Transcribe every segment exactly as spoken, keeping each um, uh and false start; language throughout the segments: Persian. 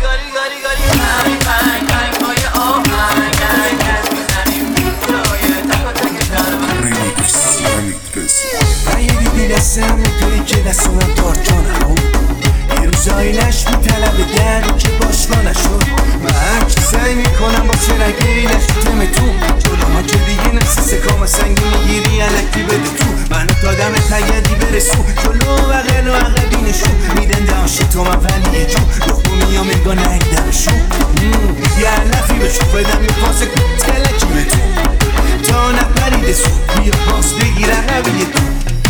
گاری گاری گاری بنگ بنگ بنگ های آهنگ گنگ گنگ میزنیم جای تک و تک دربند ریمیکس ریمیکس من یه دیدی دستم میتونی که دستم دارچانم یه روزایی نش میطلبه در که باشگاه نشد من هرچی سعی میکنم با سرگی نشتم تو جلو ما که دیگه نفسی سکام سنگی میگیری علکی بده تو منو دادم تگدی برسو جلو بغل و عقبی نشون میدن داشت تو من ولی جو دخونی ها میگا نگدمشون یه علفی بشو بدم یه پاس تلکی به تو تا نپریده سو بیا پاس بگیر عقبی تو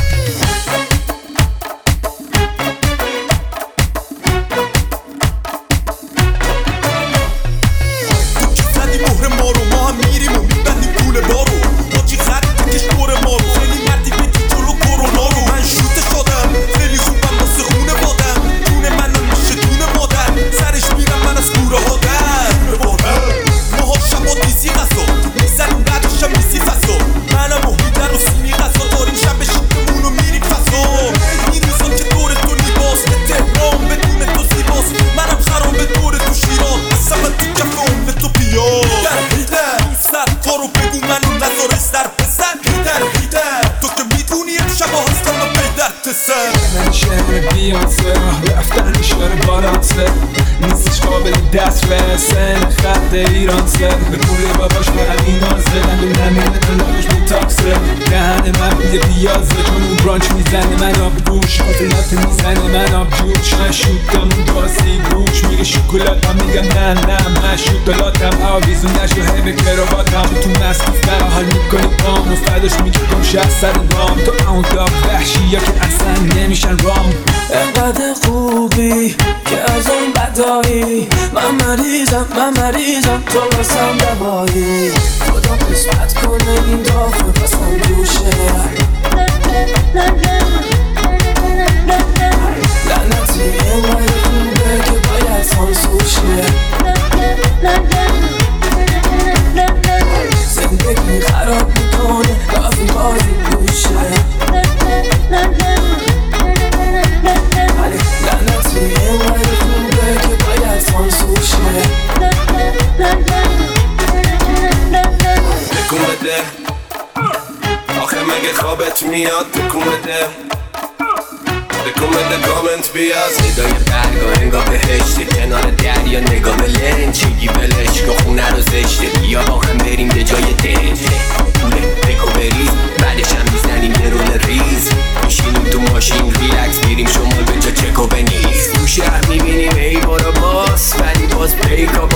من شهر بیانسه رفتن شهر بالانسه نیستش قابل دست رسن خط ایرانسه به پول باباش فقط این نازه دندون نمیره تلاش میتاکسه دهن من بوده پیازه چون اون برانچ میزنه من آب گوش خاطرات میزنه من آب جوش نشودم اون بازی گوش میگه شکلاتم میگم نه نه من شکلاتم آویزون نشو هی به کراواتم تو مستوفتر حال میکنی پام و فداش میگه کم شهر سر رام تو اون داب وحشی یا که اصلا نمیشن رام انقدر خوبی که از اون بدایی من مریضم من مریضم تو بسم دوایی خدا قسمت کنه این دافه بسم دوشه لعنتی اینقدر خوبه که باید سانسوشه زندگی خراب میکنه کافی بازی دوشه لعنتی اینقدر خوبه که باید سانسوشه تکون بده آخه مگه خوابت میاد تکون بده تکون بده کامنت بیاز صدای برگاه انگاه بهشته کنار دریا نگاه به لنج چیگی بلش که خونه رو زشته بیا با هم بریم به جای دنج پوله بگو بریز بعدش هم میزنیم یه رول ریز میشینیم تو ماشین ریلکس میریم شمال به جا چکو بنیز تو شهر میبینیم ای بارا باس ولی باز پیکا